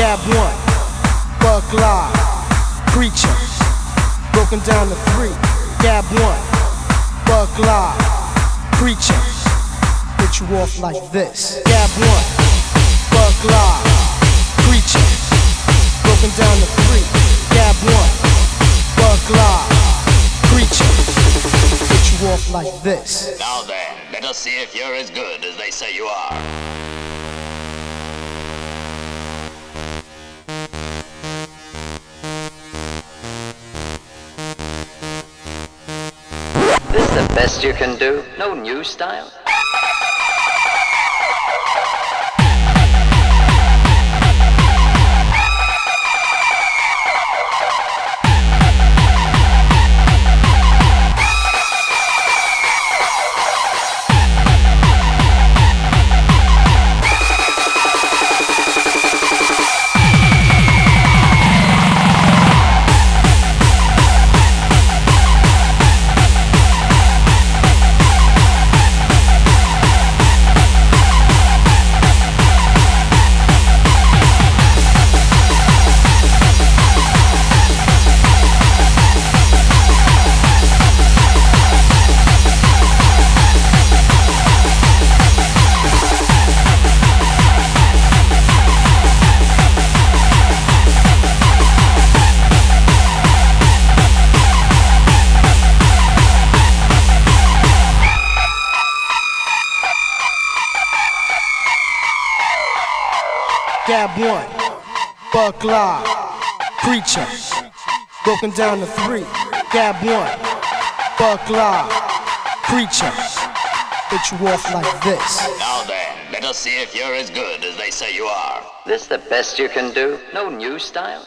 Gab 1, Bug Live, Preacher, broken down to 3. Gab 1, Bug Live, Preacher, hit you off like this. Gab 1, Bug Live, Preacher, broken down to 3. Gab 1, Bug Live, Preacher, hit you off like this. Now then, let us see if you're as good as they say you are. This the best you can do? No new style? Gab 1, Bug Live, Preacher, broken down to 3. Gab 1, Bug Live, Preacher, hit you off like this. Now then, let us see if you're as good as they say you are. This the best you can do? No new style?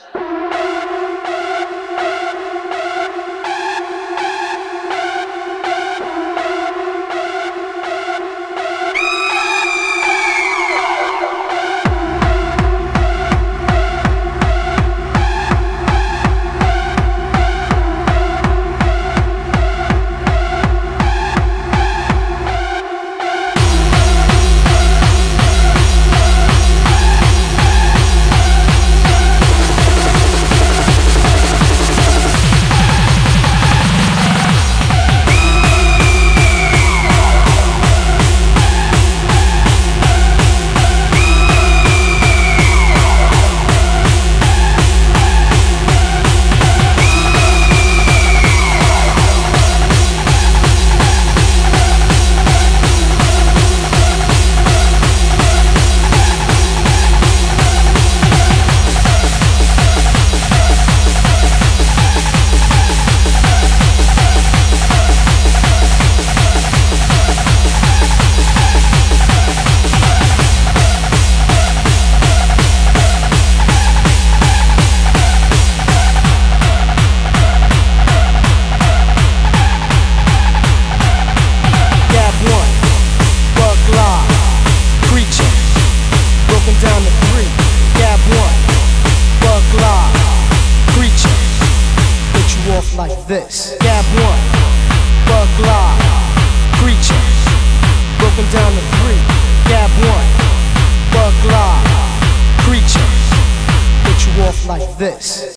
Down to 3. Gab 1, Bug Live, Preacher, hit you off like this. Gab 1, Bug Live, Preacher, broken down to 3. Gab 1, Bug Live, Preacher, hit you off like this.